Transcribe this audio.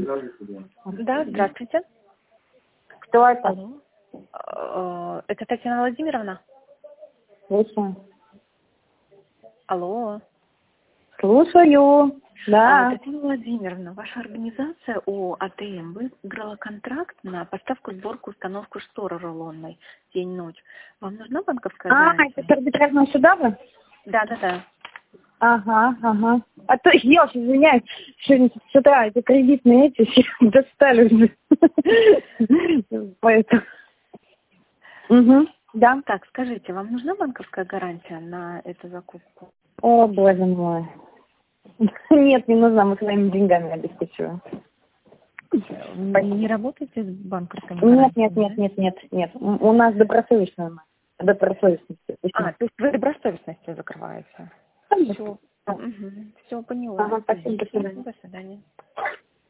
Да, здравствуйте. Кто это? Алло. Это Татьяна Владимировна? Слушаю. Алло. Слушаю. Да. Татьяна Владимировна, ваша организация ООО АТМ выиграла контракт на поставку, сборку, установку шторы рулонной день-ночь. Вам нужна банковская гарантия? Это арбитражного суда вы? Да. Ага. А то я уж извиняюсь, сегодня с утра эти кредитные все достали уже. Поэтому. Да. Так, скажите, вам нужна банковская гарантия на эту закупку? О, боже мой. Нет, не нужна, мы своими деньгами обеспечиваем. Вы не работаете с банковской гарантией? Нет. У нас добросовестная. Добросовестность. То есть вы добросовестностью закрываете? Конечно. Все поняла. Ага, спасибо, до свидания. До свидания.